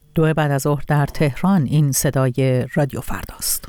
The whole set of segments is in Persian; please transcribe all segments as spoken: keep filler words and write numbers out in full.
دو بعد از ظهر در تهران. این صدای رادیو فرداست.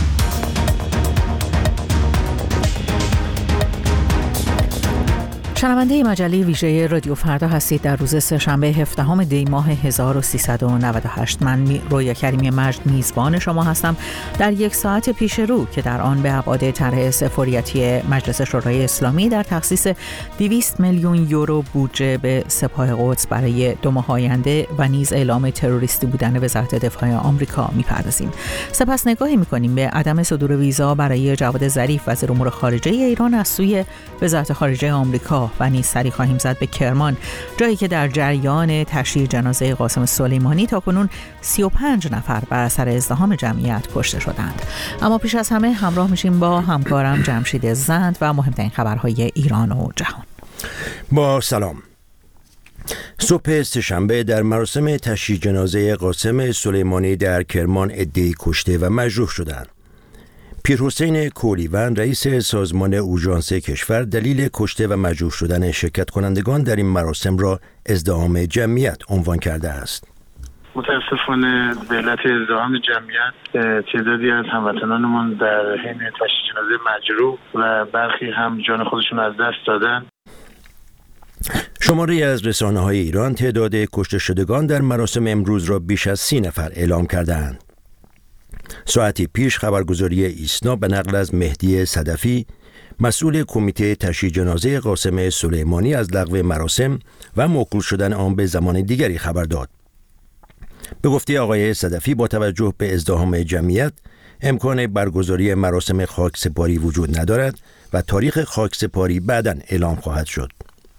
شنونده مجله ویژه رادیو فردا هستید. در روز سه‌شنبه هفدهم دی ماه هزار و سیصد و نود و هشت من رویا کریمی مجد میزبان شما هستم در یک ساعت پیش رو که در آن به ابعاد طرح سفاریتی مجلس شورای اسلامی در تخصیص دویست میلیون یورو بودجه به سپاه قدس برای دو ماه آینده و نیز اعلام تروریستی بودن وزارت دفاع آمریکا میپردازیم. سپس نگاهی میکنیم به عدم صدور ویزا برای جواد ظریف وزیر امور خارجه ایران از سوی وزارت خارجه آمریکا و نیز سری خواهیم زد به کرمان، جایی که در جریان تشییع جنازه قاسم سلیمانی تاکنون سی و پنج نفر بر اثر ازدحام جمعیت کشته شدند. اما پیش از همه همراه میشیم با همکارم جمشید زند و مهمترین خبرهای ایران و جهان. با سلام. صبح سه‌شنبه در مراسم تشییع جنازه قاسم سلیمانی در کرمان عده‌ای کشته و مجروح شدند. پیرحسین کولیون رئیس سازمان اورژانس کشور دلیل کشته و مجروح شدن شرکت کنندگان در این مراسم را ازدحام جمعیت عنوان کرده است. متاسفانه به علت ازدحام جمعیت تعدادی از هموطنانمون در حین تشییع جنازه مجروح و برخی هم جان خودشون از دست دادن. شماری از رسانه‌های ایران تعداد کشته شدگان در مراسم امروز را بیش از سی نفر اعلام کردند. ساعتی پیش خبرگزاری ایسنا به نقل از مهدی صدفی مسئول کمیته تشییع جنازه قاسم سلیمانی از لغو مراسم و موکول شدن آن به زمان دیگری خبر داد. به گفته آقای صدفی با توجه به ازدحام جمعیت امکان برگزاری مراسم خاکسپاری وجود ندارد و تاریخ خاکسپاری بعداً اعلام خواهد شد.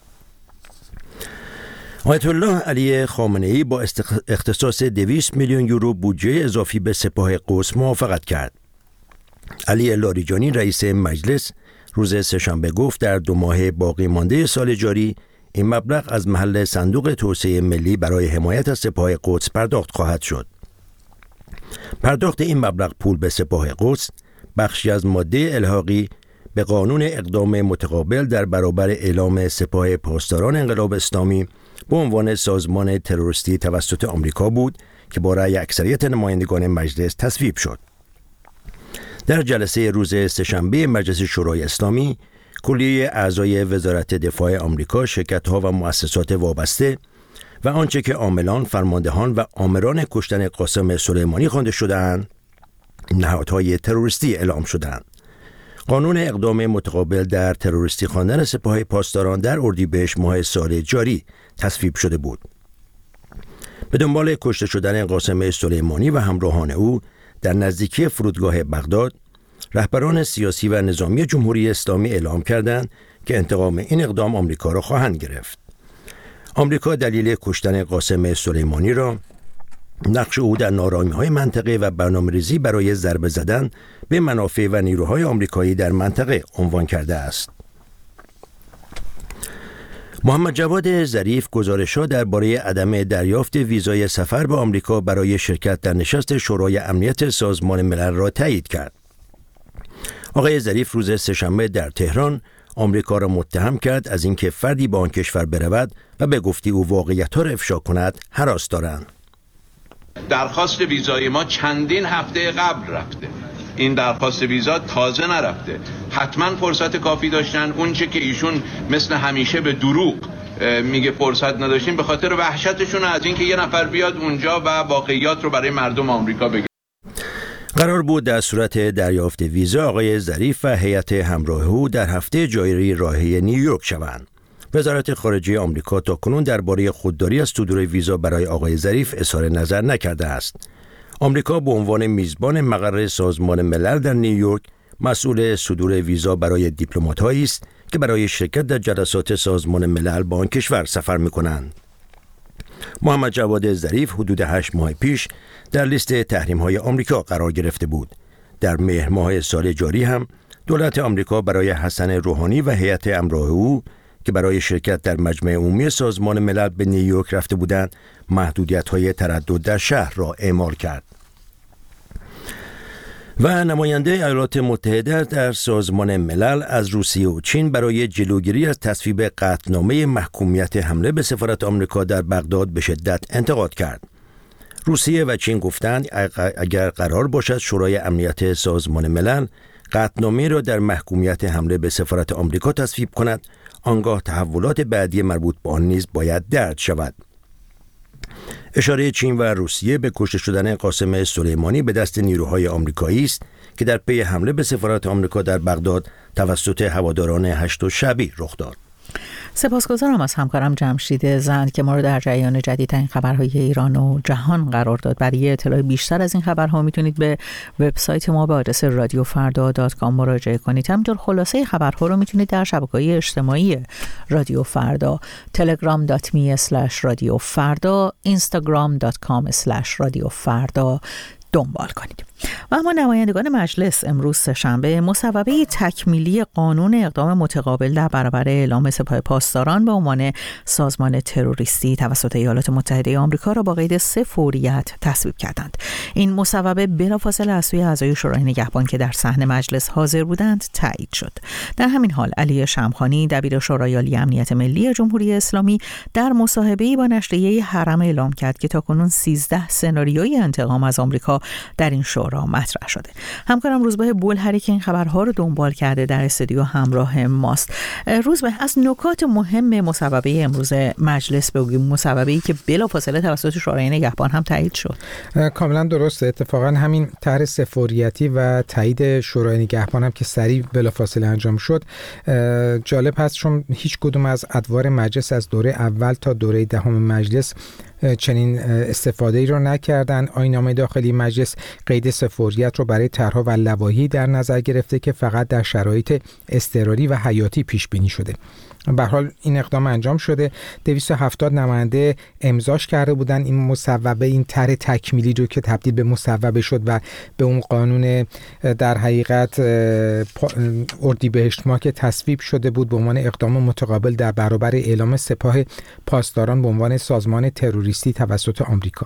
آیت الله علی خامنه‌ای با اختصاص دویست میلیون یورو بودجه اضافی به سپاه قدس موافقت کرد. علی لاریجانی رئیس مجلس روز سه‌شنبه گفت در دو ماه باقی مانده سال جاری این مبلغ از محل صندوق توسعه ملی برای حمایت از سپاه قدس پرداخت خواهد شد. پرداخت این مبلغ پول به سپاه قدس بخشی از ماده الحاقی به قانون اقدام متقابل در برابر اعلام سپاه پاسداران انقلاب اسلامی به عنوان سازمان تروریستی توسط آمریکا بود که با رأی اکثریت نمایندگان مجلس تصویب شد. در جلسه روز سه‌شنبه مجلس شورای اسلامی، کلیه اعضای وزارت دفاع آمریکا، شرکت‌ها و مؤسسات وابسته و آنچه که عاملان، فرماندهان و آمران کشتن قاسم سلیمانی خوانده شده‌اند، نهادهای تروریستی اعلام شدند. قانون اقدام متقابل در تروریستی خواندن سپاه پاسداران در اردیبهشت ماه سال جاری تصویب شده بود. به دنبال کشته شدن قاسم سلیمانی و همراهان او در نزدیکی فرودگاه بغداد، رهبران سیاسی و نظامی جمهوری اسلامی اعلام کردند که انتقام این اقدام آمریکا را خواهند گرفت. آمریکا دلیل کشتن قاسم سلیمانی را نقش او در نارامی‌های منطقه و برنامه‌ریزی برای ضربه زدن به منافع و نیروهای آمریکایی در منطقه عنوان کرده است. محمد جواد ظریف گزارش‌ها درباره عدم دریافت ویزای سفر به آمریکا برای شرکت در نشست شورای امنیت سازمان ملل را تایید کرد. آقای ظریف روز سه‌شنبه در تهران آمریکا را متهم کرد از اینکه فردی به آن کشور برود و به گفته او واقعیت‌ها را افشا کند هراس دارند. درخواست ویزای ما چندین هفته قبل رفته. این درخواست ویزا تازه نرفته. حتما فرصت کافی داشتن. اون چه که ایشون مثل همیشه به دروغ میگه فرصت نداشتیم به خاطر وحشتشون از اینکه یه نفر بیاد اونجا و واقعیات رو برای مردم آمریکا بگه. قرار بود در صورت دریافت ویزا آقای ظریف و هیئت همراه او در هفته جاری راهی نیویورک شوند. وزارت خارجه آمریکا تاکنون درباره خودداری از صدور ویزا برای آقای ظریف اظهار نظر نکرده است. آمریکا به عنوان میزبان مقر سازمان ملل در نیویورک مسئول صدور ویزا برای دیپلمات‌هایی است که برای شرکت در جلسات سازمان ملل با آن کشور سفر می‌کنند. محمد جواد ظریف حدود هشت ماه پیش در لیست تحریم‌های آمریکا قرار گرفته بود. در مهر ماه سال جاری هم دولت آمریکا برای حسن روحانی و هیئت همراه او که برای شرکت در مجمع عمومی سازمان ملل به نیویورک رفته بودند، محدودیت‌های تردد در شهر را اعمال کرد. و نماینده ایالات متحده در سازمان ملل از روسیه و چین برای جلوگیری از تصویب قطعنامه محکومیت حمله به سفارت آمریکا در بغداد به شدت انتقاد کرد. روسیه و چین گفتند اگر قرار باشد شورای امنیت سازمان ملل قطعنامه را در محکومیت حمله به سفارت آمریکا تصویب کند، آنگاه تحولات بعدی مربوط به آن نیز باید درج شود. اشاره چین و روسیه به کشته شدن قاسم سلیمانی به دست نیروهای آمریکایی است که در پی حمله به سفارت آمریکا در بغداد توسط هواداران هشت شعبی رخ داد. سپاسگزارم از همکارم جمشید زند که ما رو در جریان جدیدترین خبرهای ایران و جهان قرار داد. برای اطلاع بیشتر از این خبرها میتونید به وبسایت ما به آدرس رادیو فردا دات کام مراجعه کنید. همینطور خلاصه خبرها رو میتونید در شبکه‌های اجتماعی رادیو فردا، تلگرام دات می اسلش رادیو فردا، اینستاگرام دات کام اسلش رادیو فردا دنبال کنید. و اما نمایندگان مجلس امروز سه‌شنبه مصوبه تکمیلی قانون اقدام متقابل در برابر اعلام سپاه پاسداران به عنوان سازمان تروریستی توسط ایالات متحده آمریکا را با قید سه فوریت تصویب کردند. این مصوبه بلافاصله از سوی اعضای شورای نگهبان که در صحن مجلس حاضر بودند تایید شد. در همین حال علی شمخانی دبیر شورای عالی امنیت ملی جمهوری اسلامی در مصاحبه‌ای با نشریه هرم اعلام کرد که تاکنون سیزده سناریوی انتقام از آمریکا در این شورا مطرح شده. همکارم روزبه بولهری که این خبرها رو دنبال کرده در استودیو همراه ماست. روزبه، از نکات مهم مصوبه امروز مجلس بگیم، مصوبه‌ای که بلافاصله توسط شورای نگهبان هم تایید شد. کاملا درسته. اتفاقا همین طرح سفوریتی و تایید شورای نگهبان هم که سریع بلافاصله انجام شد جالب هست، چون هیچ کدوم از ادوار مجلس از دوره اول تا دوره دهم مجلس چنین استفاده ای رو نکردن. آیین‌نامه داخلی مجلس قید سفوریت رو برای طرح‌ها و لوایحی در نظر گرفته که فقط در شرایط اضطراری و حیاتی پیش بینی شده. به هر حال این اقدام انجام شده. دویست و هفتاد نماینده امضاش کرده بودن این مصوبه، این طرح تکمیلی رو که تبدیل به مصوبه شد و به اون قانون در حقیقت اردیبهشت ماه که تصویب شده بود به عنوان اقدام متقابل در برابر اعلام سپاه پاسداران به عنوان سازمان تروریستی توسط آمریکا.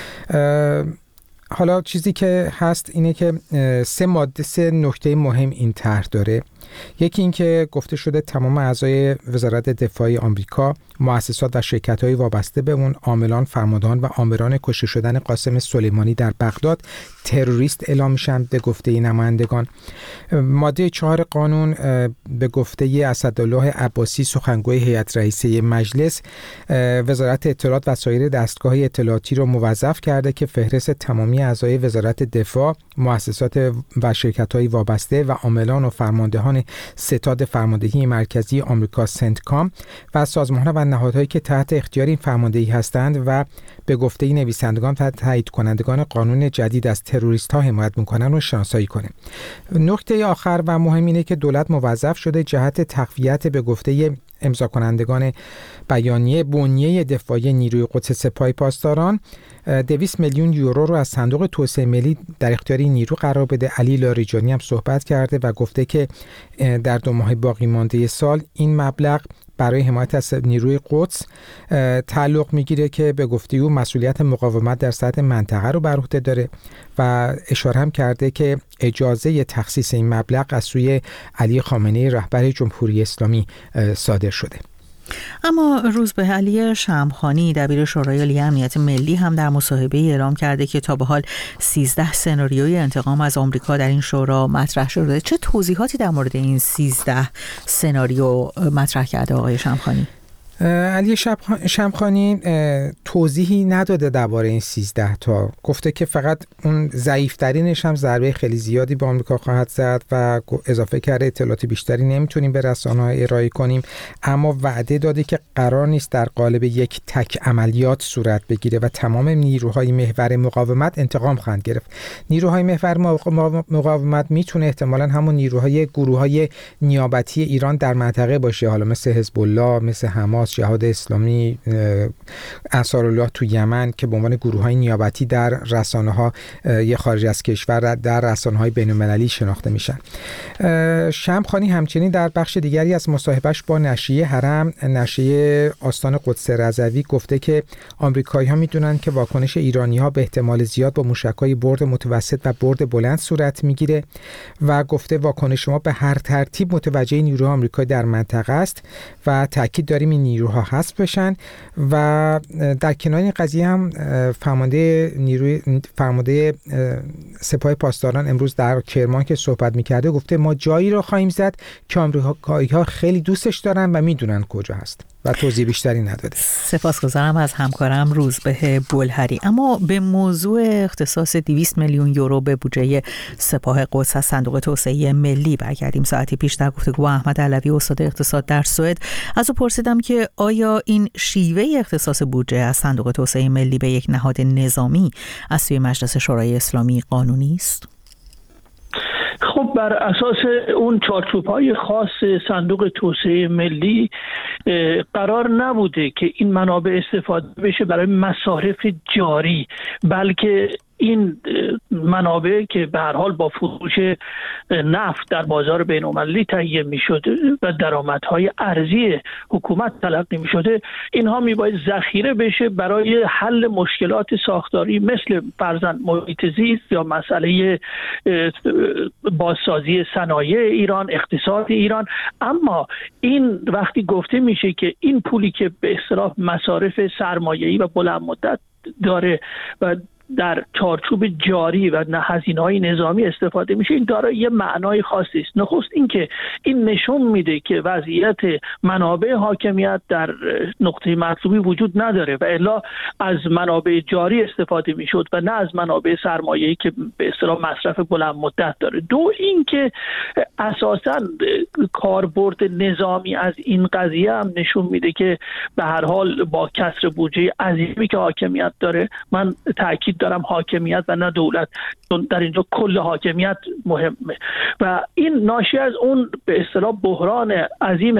حالا چیزی که هست اینه که سه ماده سه نکته مهم این طرح داره. یکی این که گفته شده تمام اعضای وزارت دفاع آمریکا، مؤسسات و شرکت‌های وابسته به اون، عاملان، فرماندهان و آمران کشته شدن قاسم سلیمانی در بغداد تروریست اعلام میشن به گفته نمایندگان. ماده چهار قانون به گفته اسدالله عباسی سخنگوی هیئت رئیسه مجلس، وزارت اطلاعات و سایر دستگاه‌های اطلاعاتی رو موظف کرده که فهرست تمامی اعضای وزارت دفاع، مؤسسات و شرکت‌های وابسته و عاملان و فرماندهان ستاد فرماندهی مرکزی آمریکا سنتکام و سازمان‌ها و نهادهایی که تحت اختیار این فرماندهی هستند و به گفته نویسندگان و تایید کنندگان قانون جدید از تروریست‌ها حمایت می‌کنند رو شناسایی کنه. نکته آخر و مهم اینه که دولت موظف شده جهت تقویت به گفته امضا کنندگان بیانیه بنیه دفاعی نیروی قدس سپاه پاسداران دویست میلیون یورو رو از صندوق توسعه ملی در اختیار نیرو قرار بده. علی لاریجانی هم صحبت کرده و گفته که در دو ماه باقی مانده سال این مبلغ برای حمایت از نیروی قدس تعلق میگیره که به گفته او مسئولیت مقاومت در سطح منطقه رو بر عهده داره و اشاره هم کرده که اجازه تخصیص این مبلغ از سوی علی خامنه‌ای رهبر جمهوری اسلامی صادر شده. اما روز به علی شمخانی دبیر شورای عالی امنیت ملی هم در مصاحبه اعلام کرده که تا به حال سیزده سناریوی انتقام از آمریکا در این شورا مطرح شده. چه توضیحاتی در مورد این سیزده سناریو مطرح کرده آقای شمخانی؟ علی شمخانی توضیحی نداده درباره این سیزده تا. گفته که فقط اون ضعیف‌ترینش هم ضربه خیلی زیادی به آمریکا خواهد زد و اضافه کرده اطلاعات بیشتری نمیتونیم به رسانه‌ها ارائه کنیم، اما وعده داده که قرار نیست در قالب یک تک عملیات صورت بگیره و تمام نیروهای محور مقاومت انتقام خواهند گرفت. نیروهای محور مقاومت میتونه احتمالاً همون نیروهای گروه‌های نیابتی ایران در منطقه باشه، حالا مثل حزب الله، مثل حماس، جهاد اسلامی، انصارالله تو یمن که به عنوان گروه‌های نیابتی در رسانه‌ها یه خارج از کشور در رسانه‌های بین‌المللی شناخته میشن. شمخانی همچنین در بخش دیگری از مصاحبهش با نشریه هرم، نشریه آستان قدس رضوی، گفته که آمریکایی‌ها میدونن که واکنش ایرانی‌ها به احتمال زیاد با موشک‌های برد متوسط و برد بلند صورت میگیره و گفته واکنش ما به هر ترتیب متوجه نیروهای آمریکایی در منطقه است و تاکید داریم این نیروها حذف بشن و در کنار این قضیه هم فرمانده نیروی فرمانده سپاه پاسداران امروز در کرمان که صحبت می‌کرده گفته ما جایی رو خواهیم زد که آمریکایی‌ها خیلی دوستش دارن و میدونن کجا هست و توضیح بیشتری نداده. سپاسگزارم از همکارم روزبه بولهری. اما به موضوع اختصاص دویست میلیون یورو به بودجه سپاه قدس از صندوق توسعه ملی برگردیم. ساعتی پیش در گفتگو با احمد علوی استاد اقتصاد در سوئد از او پرسیدم که آیا این شیوه اختصاص بودجه از صندوق توسعه ملی به یک نهاد نظامی از سوی مجلس شورای اسلامی قانونی است؟ خب بر اساس اون چارچوب‌های خاص صندوق توسعه ملی قرار نبوده که این منابع استفاده بشه برای مصارف جاری، بلکه این منابع که به هر حال با فروش نفت در بازار بین‌المللی تهیه می‌شده و درآمدهای ارزی حکومت تلقی می‌شده، اینها می‌باید ذخیره بشه برای حل مشکلات ساختاری مثل فرضاً محیط زیست یا مسئله بازسازی صنایع ایران، اقتصاد ایران. اما این وقتی گفته میشه که این پولی که به اصطلاح مصارف سرمایه‌ای و بلند مدت داره و در چارچوب جاری و نه هزینه‌های نظامی استفاده میشه، این داره یه معنای خاصی است. نخست این که این نشون میده که وضعیت منابع حاکمیت در نقطه مطلوبی وجود نداره و الا از منابع جاری استفاده میشد و نه از منابع سرمایه‌ای که به اصطلاح مصرف بلند مدت داره. دو این که اساساً کاربرد نظامی از این قضیه هم نشون میده که به هر حال با کسر بودجه عظیمی که حاکمیت داره، من تاکید دارم حاکمیت و نه دولت، در اینجا کل حاکمیت مهمه و این ناشی از اون به اصطلاح بحران عظیم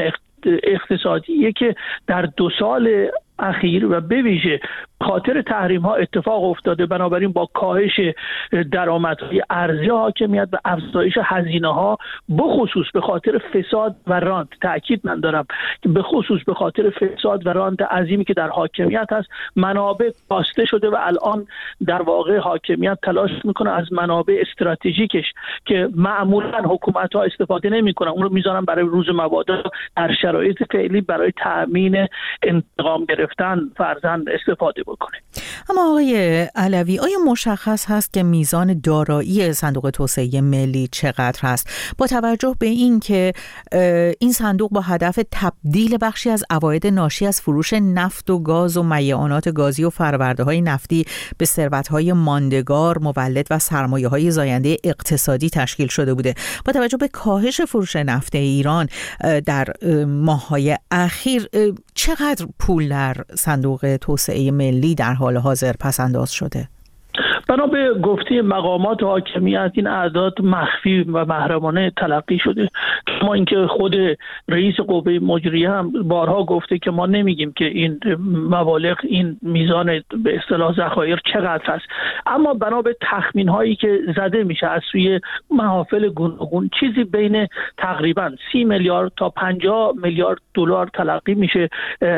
اقتصادیه که در دو سال اخیر و به ویژه خاطر تحریم ها اتفاق افتاده. بنابراین با کاهش درآمدهای ارزی حاکمیت و افزایش هزینه ها بخصوص به خاطر فساد و رانت، تأکید من دارم که به خصوص به خاطر فساد و رانت عظیمی که در حاکمیت هست، منابع کاسته شده و الان در واقع حاکمیت تلاش میکنه از منابع استراتژیکش که معمولا حکومت ها استفاده نمیکنن، اون رو میذارن برای روز مبادا، در شرایط فعلی برای تأمین انتقام گرفتن فرزند استفاده بکنه. اما آقای علوی، آیا مشخص هست که میزان دارایی صندوق توسعه ملی چقدر هست با توجه به این که این صندوق با هدف تبدیل بخشی از عواید ناشی از فروش نفت و گاز و میعانات گازی و فرآورده‌های نفتی به ثروت‌های ماندگار، مولد و سرمایه‌های زاینده اقتصادی تشکیل شده بوده؟ با توجه به کاهش فروش نفت ایران در ماه‌های اخیر چقدر پول در صندوق توسعه ملی در حال حاضر پس‌انداز شده؟ بنا به گفته مقامات حاکمیت این اعداد مخفی و محرمانه تلقی شده. ما اینکه خود رئیس قوه مجریه هم بارها گفته که ما نمیگیم که این مبالغ، این میزان به اصطلاح ذخایر چقدر هست، اما بنا به تخمین هایی که زده میشه از سوی محافل گوناگون چیزی بین تقریبا سی میلیارد تا پنجاه میلیارد دلار تلقی میشه،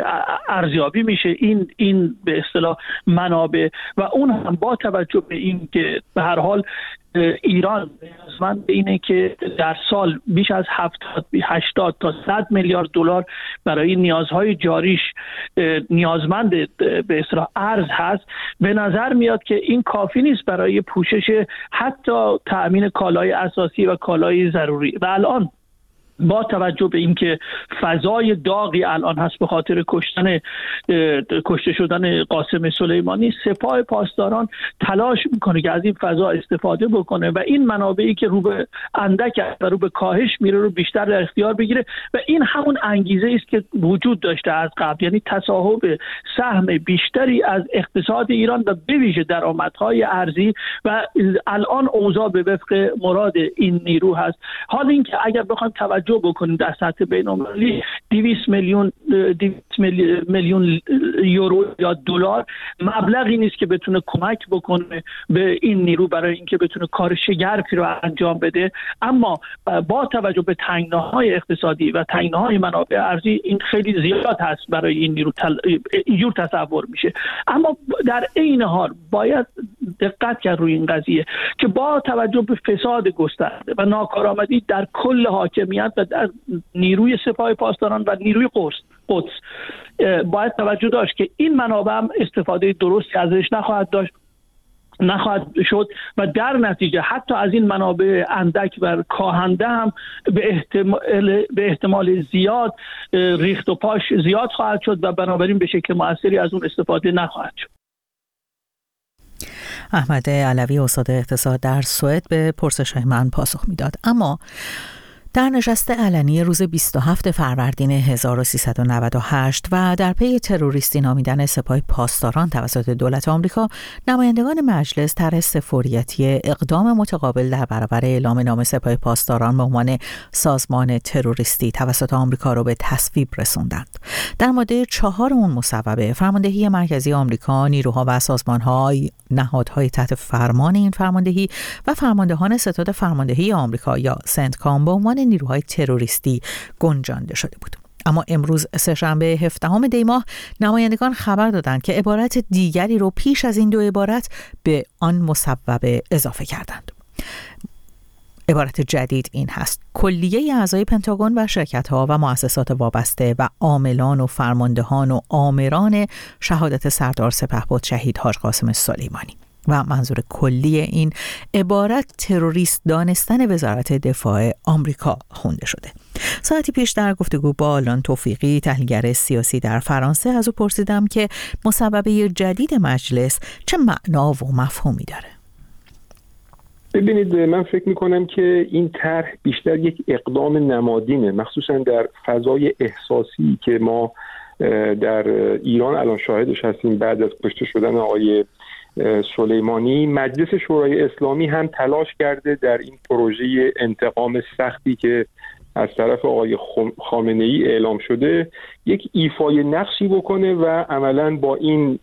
ارزیابی میشه این این به اصطلاح منابع و اون هم با توجه به این که به هر حال ایران نیازمند اینه که در سال بیش از هفتاد هشتاد تا صد میلیارد دلار برای نیازهای جاریش نیازمند به اصطلاح ارز هست. به نظر میاد که این کافی نیست برای پوشش حتی تأمین کالای اساسی و کالای ضروری و الان با توجه به اینکه فضای داغی الان هست به خاطر کشتن کشته شدن قاسم سلیمانی، سپاه پاسداران تلاش میکنه که از این فضا استفاده بکنه و این منابعی که رو به اندک و رو به کاهش میره رو بیشتر در اختیار بگیره و این همون انگیزه است که وجود داشته از قبل، یعنی تصاحب سهم بیشتری از اقتصاد ایران و به ویژه درآمدهای ارزی و الان اوضاع به وفق مراد این نیرو هست. حال اینکه اگر بخوایم توجه بکنیم در سطح بین‌المللی دویست میلیون دویست میلیون یورو یا دلار مبلغی نیست که بتونه کمک بکنه به این نیرو برای اینکه بتونه کار شگرفی رو انجام بده، اما با توجه به تنگناهای اقتصادی و تنگناهای منابع ارزی این خیلی زیاد هست برای این نیرو تل... اینجور تصور میشه. اما در عین حال باید دقت کرد روی این قضیه که با توجه به فساد گسترده و ناکارآمدی در کل حاکمیت و در نیروی سپاه پاسداران و نیروی قدس قدس باید توجه داشت که این منابع هم استفاده درستی ازش نخواهد داشت نخواهد شد و در نتیجه حتی از این منابع اندک و کاهنده هم به احتمال, به احتمال زیاد ریخت و پاش زیاد خواهد شد و بنابراین به شکل مؤثری از اون استفاده نخواهد شد. احمد علوی استاد اقتصاد در سوئد به پرسش‌های من پاسخ میداد. اما در نشست علنی روز بیست و هفتم فروردین هزار و سیصد و نود و هشت و در پی تروریستی نامیدن سپاه پاسداران توسط دولت آمریکا، نمایندگان مجلس طرح سفاریتی اقدام متقابل در برابر اعلام نام سپاه پاسداران به عنوان سازمان تروریستی توسط آمریکا را به تصویب رساندند. در ماده چهار اون مصوبه، فرماندهی مرکزی آمریکا، نیروها و سازمان‌های نهادهای تحت فرمان این فرماندهی و فرماندهان ستاد فرماندهی آمریکا یا سنتکام به عنوان نیروهای تروریستی گنجانده شده بود. اما امروز سه‌شنبه هفدهم دی ماه نمایندگان خبر دادند که عبارت دیگری رو پیش از این دو عبارت به آن مصوبه اضافه کردند. عبارت جدید این هست: کلیه اعضای پنتاگون و شرکت‌ها و مؤسسات وابسته و عاملان و فرماندهان و آمران شهادت سردار سپهبد شهید حاج قاسم سلیمانی. و منظور کلی این عبارت تروریست دانستن وزارت دفاع آمریکا خونده شده. ساعتی پیش در گفتگو با آلان توفیقی، تحلیلگر سیاسی در فرانسه، از او پرسیدم که مصوبه جدید مجلس چه معنا و مفهومی داره. ببینید، من فکر میکنم که این طرح بیشتر یک اقدام نمادینه، مخصوصا در فضای احساسی که ما در ایران الان شاهدش هستیم. بعد از کشته شدن آقای سلیمانی، مجلس شورای اسلامی هم تلاش کرده در این پروژه انتقام سختی که از طرف آقای خامنه‌ای اعلام شده یک ایفای نقشی بکنه و عملاً با این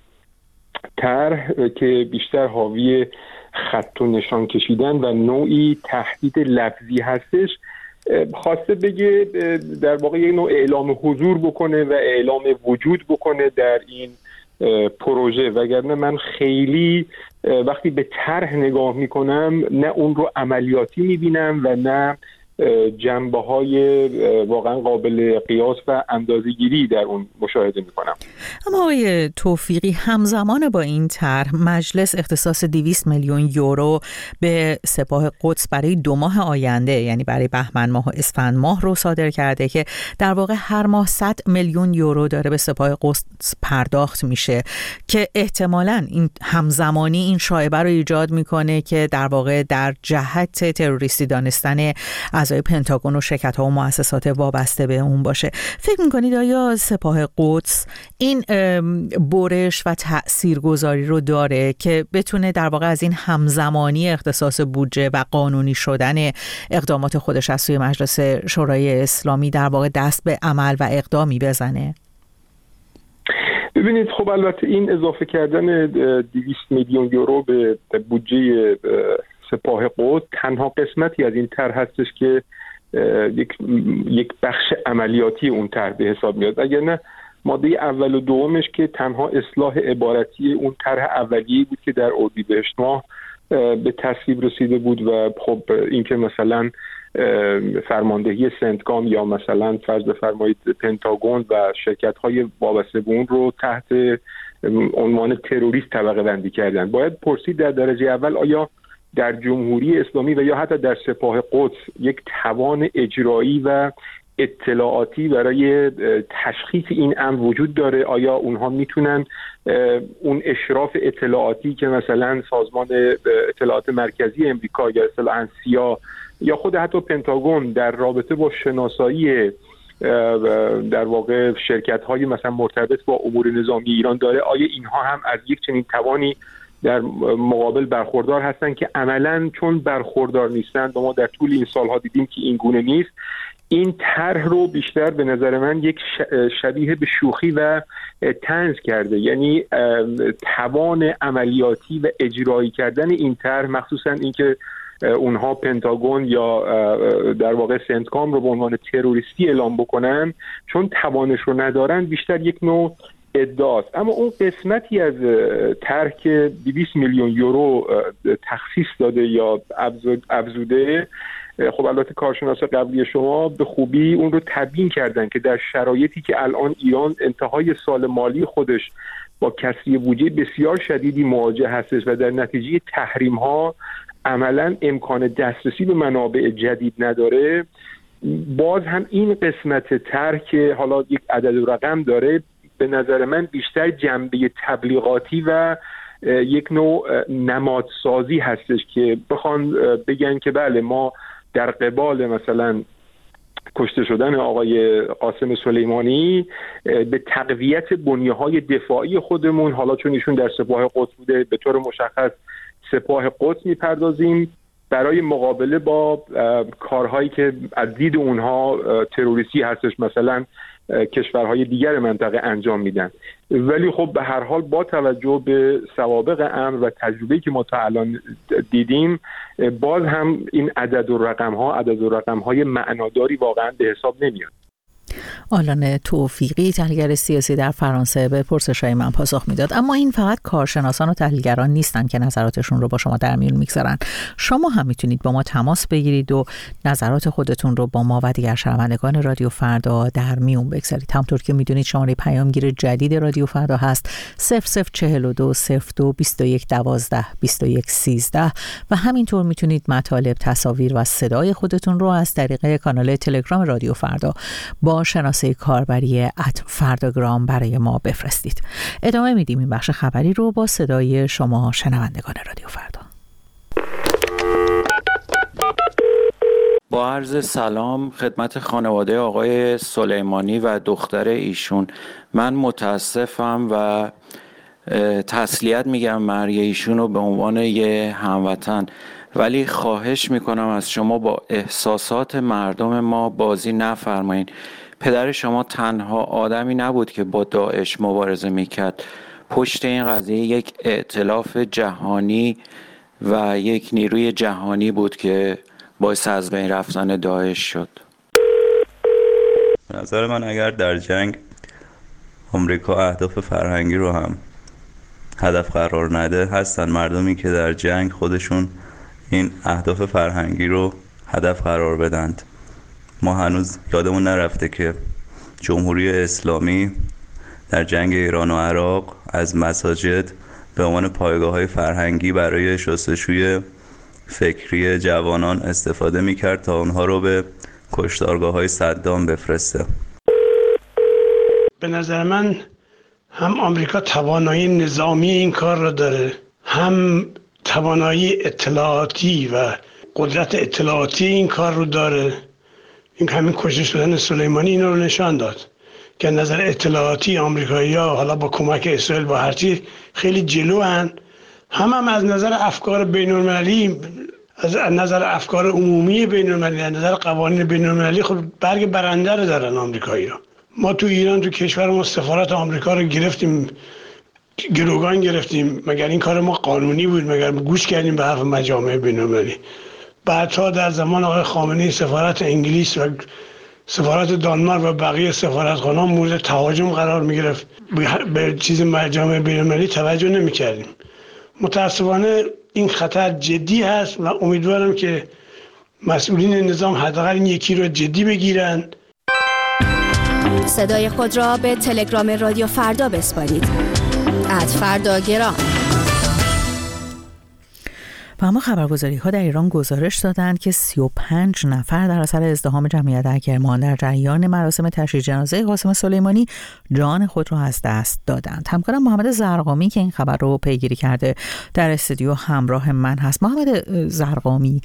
طرح که بیشتر حاوی خط و نشان کشیدن و نوعی تهدید لفظی هستش، خواسته بگه در واقع یک نوع اعلام حضور بکنه و اعلام وجود بکنه در این پروژه. وگرنه من خیلی وقتی به طرح نگاه میکنم نه اون رو عملیاتی میبینم و نه جنبه های واقعا قابل قیاس و اندازه‌گیری در اون مشاهده میکنم. اما آقای توفیقی، همزمان با این طرح مجلس اختصاص دویست میلیون یورو به سپاه قدس برای دو ماه آینده، یعنی برای بهمن ماه و اسفند ماه رو صادر کرده که در واقع هر ماه صد میلیون یورو داره به سپاه قدس پرداخت میشه که احتمالاً این همزمانی این شایعه رو ایجاد میکنه که در واقع در جهت تروریستی دانستن اعضای پنتاگون و شرکت‌ها و مؤسسات وابسته به اون باشه. فکر می‌کنید آیا سپاه قدس این برش و تاثیرگذاری رو داره که بتونه در واقع از این همزمانی اختصاص بودجه و قانونی شدن اقدامات خودش از سوی مجلس شورای اسلامی در واقع دست به عمل و اقدامی بزنه؟ ببینید، خب البته این اضافه کردن دویست میلیون یورو به بودجه سپاه قدس تنها قسمتی از این طرح هستش که یک یک بخش عملیاتی اون طرح به حساب میاد. اگر نه ماده اول و دومش که تنها اصلاح عبارتی اون طرح اولیه‌ای بود که در اردیبهشت ماه به تصویب رسیده بود و خب اینکه مثلا فرماندهی سنتکام یا مثلا فرض بفرمایید پنتاگون و شرکت‌های وابسته به اون رو تحت عنوان تروریست طبقه بندی کردن. باید پرسید در درجه اول آیا در جمهوری اسلامی و یا حتی در سپاه قدس یک توان اجرایی و اطلاعاتی برای تشخیص این امر وجود داره؟ آیا اونها میتونن اون اشراف اطلاعاتی که مثلا سازمان اطلاعات مرکزی امریکا یا اصطلاحاً سیا یا خود حتی پنتاگون در رابطه با شناسایی در واقع شرکت‌های مثلا مرتبط با امور نظامی ایران داره، آیا اینها هم از یک چنین توانی در مقابل برخوردار هستن که عملاً چون برخوردار نیستن و ما در طول این سالها دیدیم که این گونه نیست، این طرح رو بیشتر به نظر من یک شبیه به شوخی و طنز کرده. یعنی توان عملیاتی و اجرایی کردن این طرح، مخصوصاً اینکه اونها پنتاگون یا در واقع سنتکام رو به عنوان تروریستی اعلام بکنن، چون توانش رو ندارن، بیشتر یک نوع ادعاست. اما اون قسمتی از طرح که دویست میلیون یورو تخصیص داده یا افزوده، خب البته کارشناس قبلی شما به خوبی اون رو تبیین کردن که در شرایطی که الان ایران انتهای سال مالی خودش با کسری بودجه بسیار شدیدی مواجه هستش و در نتیجه تحریم ها عملاً امکان دسترسی به منابع جدید نداره، باز هم این قسمت طرح که حالا یک عدد و رقم داره به نظر من بیشتر جنبه تبلیغاتی و یک نوع نمادسازی هستش که بخوان بگن که بله ما در قبال مثلا کشته شدن آقای قاسم سلیمانی به تقویت بنیه‌های دفاعی خودمون، حالا چون ایشون در سپاه قدس بوده به طور مشخص سپاه قدس میپردازیم برای مقابله با کارهایی که از دید اونها تروریستی هستش، مثلا کشورهای دیگر منطقه انجام میدن. ولی خب به هر حال با توجه به سوابق امر و تجربه‌ای که ما تا الان دیدیم، باز هم این عدد و رقم‌ها عدد و رقم‌های معناداری واقعا به حساب نمیاد. آلان توفیقی، تحلیلگر سیاسی در فرانسه، به پرسش‌های من پاسخ میداد. اما این فقط کارشناسان و تحلیلگران نیستن که نظراتشون رو با شما در میون میگذارن. شما هم میتونید با ما تماس بگیرید و نظرات خودتون رو با ما و دیگر شنوندگان رادیو فردا در میون بگذارید. همونطور که میدونید شماره پیامگیر جدید رادیو فردا هست صفر صفر چهل و دو صفر دو بیست و یک دوازده بیست و یک سیزده و همینطور میتونید مطالب، تصاویر و صدای خودتون رو از طریق کانال تلگرام رادیو فردا با شناسه کاربری ات فرداگرام برای ما بفرستید. ادامه میدیم این بخش خبری رو با صدای شما شنوندگان رادیو فردا. با عرض سلام خدمت خانواده آقای سلیمانی و دختر ایشون. من متاسفم و تسلیت میگم مرگ ایشون رو به عنوان یه هموطن، ولی خواهش میکنم از شما با احساسات مردم ما بازی نفرمایین. پدر شما تنها آدمی نبود که با داعش مبارزه میکرد. پشت این قضیه یک ائتلاف جهانی و یک نیروی جهانی بود که باعث از بین رفتن داعش شد. به نظر من اگر در جنگ آمریکا اهداف فرهنگی رو هم هدف قرار نده، هستن مردمی که در جنگ خودشون این اهداف فرهنگی رو هدف قرار بدند. ما هنوز یادمون نرفته که جمهوری اسلامی در جنگ ایران و عراق از مساجد به عنوان پایگاه‌های فرهنگی برای شستشوی فکری جوانان استفاده می‌کرد تا اونها رو به کشتارگاه‌های صدام بفرسته. به نظر من هم آمریکا توانایی نظامی این کار رو داره، هم توانایی اطلاعاتی و قدرت اطلاعاتی این کار رو داره. این همین کشته شدن سلیمانی این رو نشان داد که نظر اطلاعاتی آمریکایی‌ها حالا با کمک اسرائیل با هرچی خیلی جلو هن. هم هم از نظر افکار بین‌المللی، از نظر افکار عمومی بین‌المللی، از نظر قوانین بین‌المللی خب برگ برنده رو دارن آمریکایی‌ها. ما تو ایران تو کشورمون سفارت آمریکا رو گرفتیم، گروگان گرفتیم. مگر این کار ما قانونی بود؟ مگر گوش کردیم به حرف مجامع بین‌المللی؟ بعدها در زمان آقای خامنه‌ای سفارت انگلیس و سفارت دانمارک و بقیه سفارتخانه‌ها مورد تهاجم قرار می‌گرفت. به چیز مجامع بین‌المللی توجه نمی‌کردیم. متأسفانه این خطر جدی هست و امیدوارم که مسئولین نظام حداقل این یکی رو جدی بگیرن. صدای خود را به تلگرام رادیو فردا بسپارید. ات فرداگرام. و اما خبرگزاری ها در ایران گزارش دادند که سی و پنج نفر در اثر ازدحام جمعیت در کرمان در جریان مراسم تشییع جنازه قاسم سلیمانی جان خود را از دست دادند. همکارم محمد زرقامی که این خبر رو پیگیری کرده در استودیو همراه من هست. محمد زرقامی،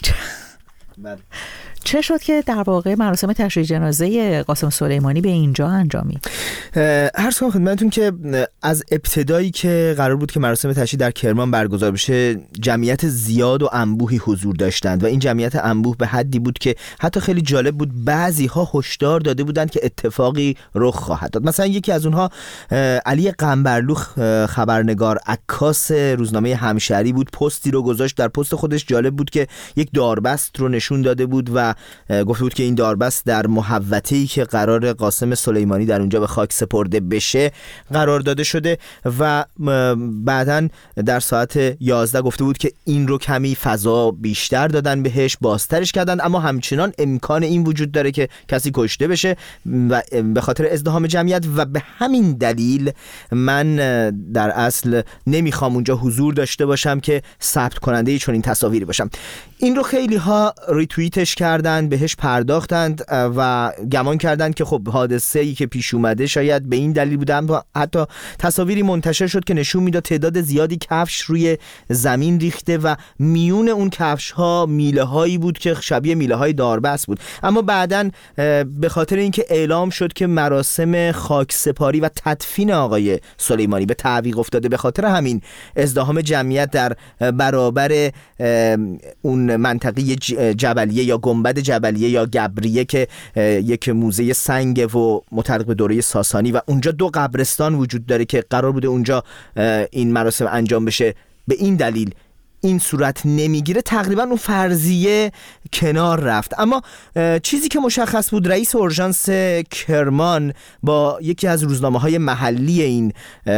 چه شد که در واقع مراسم تشییع جنازه قاسم سلیمانی به اینجا انجامید؟ عرض کنم خدمتتون که از ابتدایی که قرار بود که مراسم تشییع در کرمان برگزار بشه، جمعیت زیاد و انبوهی حضور داشتند و این جمعیت انبوه به حدی بود که حتی خیلی جالب بود بعضی‌ها هشدار داده بودند که اتفاقی رخ خواهد داد. مثلا یکی از اونها علی قنبرلو، خبرنگار عکاس روزنامه همشهری بود، پستی رو گذاشت. در پست خودش جالب بود که یک داربست رو نشون داده بود و گفته بود که این داربست در محوطه‌ای که قرار قاسم سلیمانی در اونجا به خاک سپرده بشه قرار داده شده و بعداً در ساعت یازده گفته بود که این رو کمی فضا بیشتر دادن بهش، بازترش کردن، اما همچنان امکان این وجود داره که کسی کشته بشه و به خاطر ازدحام جمعیت و به همین دلیل من در اصل نمیخوام اونجا حضور داشته باشم که ثبت کننده چون این تصاویری باشم. این رو خیلی ها ریتوییتش کردن، بهش پرداختند و گمان کردند که خب حادثه‌ای که پیش اومده شاید به این دلیل بوده. حتی تصاویری منتشر شد که نشون میداد تعداد زیادی کفش روی زمین ریخته و میون اون کفش ها میله هایی بود که شبیه میله های داربست بود. اما بعداً به خاطر اینکه اعلام شد که مراسم خاکسپاری و تدفین آقای سلیمانی به تعویق افتاده، به خاطر همین ازدحام جمعیت در برابر اون منطقه جبلیه یا گنبد جبلیه یا گبریه که یک موزه سنگ و متعلق به دوره ساسانی و اونجا دو قبرستان وجود داره که قرار بوده اونجا این مراسم انجام بشه، به این دلیل این صورت نمیگیره، تقریبا اون فرضیه کنار رفت. اما چیزی که مشخص بود، رئیس اورژانس کرمان با یکی از روزنامه‌های محلی این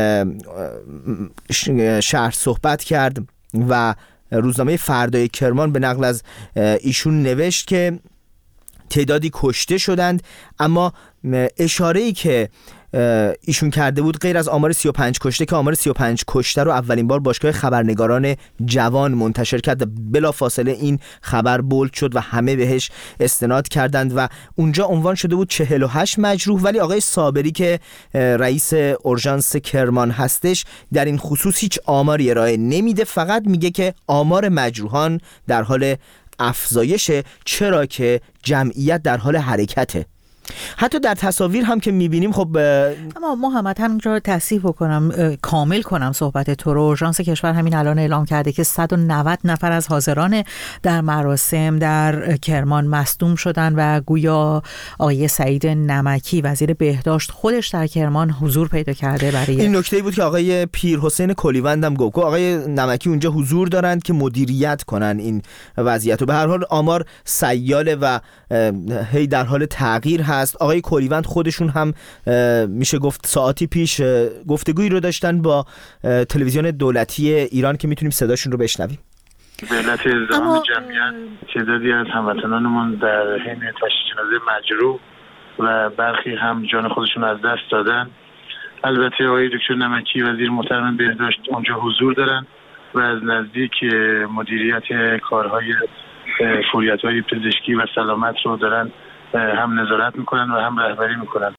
شهر صحبت کرد و روزنامه فردای کرمان به نقل از ایشون نوشت که تعدادی کشته شدند، اما اشاره‌ای که ایشون کرده بود غیر از آمار سی و پنج کشته که آمار سی و پنج کشته رو اولین بار باشگاه خبرنگاران جوان منتشر کرد و بلا فاصله این خبر بولد شد و همه بهش استناد کردند و اونجا عنوان شده بود چهل و هشت مجروح. ولی آقای صابری که رئیس اورژانس کرمان هستش در این خصوص هیچ آماری ارائه نمیده، فقط میگه که آمار مجروحان در حال افزایشه، چرا که جمعیت در حال حرکته. حتی در تصاویر هم که میبینیم خب اما محمد همینجا تصحیح بکنم، کامل کنم صحبت تو رو. اورژانس کشور همین الان اعلام کرده که صد و نود نفر از حاضران در مراسم در کرمان مصدوم شدن و گویا آقای سعید نمکی وزیر بهداشت خودش در کرمان حضور پیدا کرده. برای این نکته‌ای بود که آقای پیر حسین کلیوند هم گفت آقای نمکی اونجا حضور دارند که مدیریت کنن این وضعیت و به هر حال آمار سیاله و هی در حال تغییر هست. آقای کلیوند خودشون هم میشه گفت ساعتی پیش گفتگویی رو داشتن با تلویزیون دولتی ایران که میتونیم صداشون رو بشنویم. به علت ازدحام جمعیت تعدادی از هموطنانمون در حین تشییع جنازه مجروح و برخی هم جان خودشون از دست دادن. البته آقای دکتر نمکی وزیر محترم بهداشت اونجا حضور دارن و از نزدیک مدیریت کارهای فوریت‌های پزشکی و سلامت رو دارن هم نظارت میکنن و هم رهبری میکنن.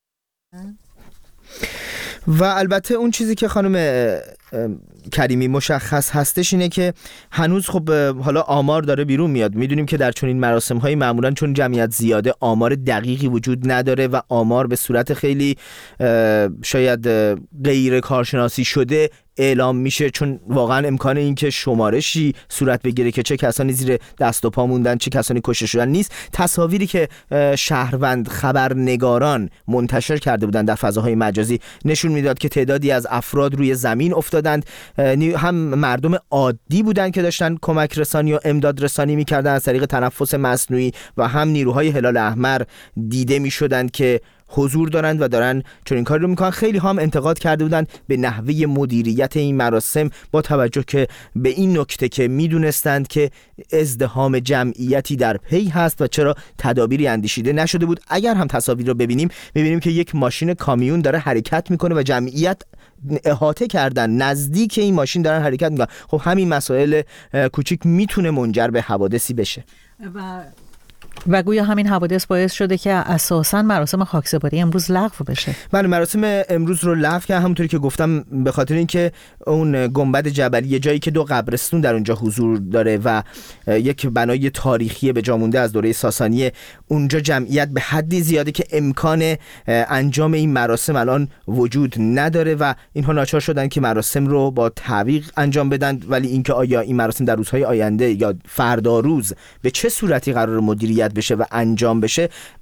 و البته اون چیزی که خانم کریمی مشخص هستش اینه که هنوز خب حالا آمار داره بیرون میاد. میدونیم که در چنین مراسم های معمولا چون جمعیت زیاده آمار دقیقی وجود نداره و آمار به صورت خیلی شاید غیر کارشناسی شده اعلام میشه، چون واقعا امکان این که شمارشی صورت بگیره که چه کسانی زیر دست و پا موندن، چه کسانی کشته شدن نیست. تصاویری که شهروند خبرنگاران منتشر کرده بودن در فضاهای مجازی نشون میداد که تعدادی از افراد روی زمین افتادند، هم مردم عادی بودند که داشتن کمک رسانی و امداد رسانی میکردن از طریق تنفس مصنوعی و هم نیروهای هلال احمر دیده میشدند که حضور دارند و دارن چون این کار رو میکنن. خیلی هم انتقاد کرده بودن به نحوه مدیریت این مراسم با توجه که به این نکته که میدونستند که ازدحام جمعیتی در پی هست و چرا تدابیری اندیشیده نشده بود. اگر هم تصاویر رو ببینیم میبینیم که یک ماشین کامیون داره حرکت میکنه و جمعیت احاطه کردن نزدیک این ماشین دارن حرکت میکنن. خب همین مسائل کوچیک میتونه منجر به حوادثی بشه و و گویا همین حوادث باعث شده که اساساً مراسم خاکسپاری امروز لغو بشه. من مراسم امروز رو لغو کردم همونطوری که گفتم به خاطر اینکه اون گنبد جبلیه جایی که دو قبرستون در اونجا حضور داره و یک بنای تاریخی به جا مونده از دوره ساسانی، اونجا جمعیت به حدی زیاده که امکان انجام این مراسم الان وجود نداره و اینها ناچار شدن که مراسم رو با تعویق انجام بدن. ولی اینکه آیا این مراسم در روزهای آینده یا فردا روز به چه صورتی قرار مدیریت بشه و انجام بشه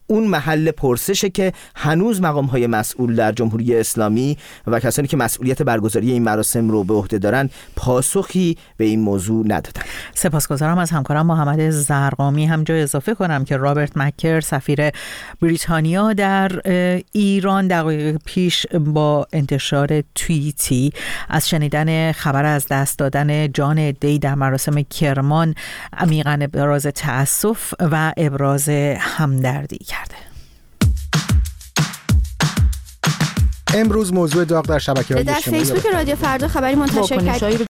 اون محل پرسشه که هنوز مقام‌های مسئول در جمهوری اسلامی و کسانی که مسئولیت برگزاری این مراسم رو به عهده دارن پاسخی به این موضوع ندادن. سپاسگزارم از همکارم محمد زرقامی. همجا اضافه کنم که رابرت مکر سفیر بریتانیا در ایران دقایق پیش با انتشار توییتی از شنیدن خبر از دست دادن جان عده‌ای در مراسم کرمان عمیقاً ابراز تأسف و ابراز همدردی کرده. امروز موضوع داغ در شبکه‌های اجتماعی در فیسبوک رادیو فردا خبری منتشر کرد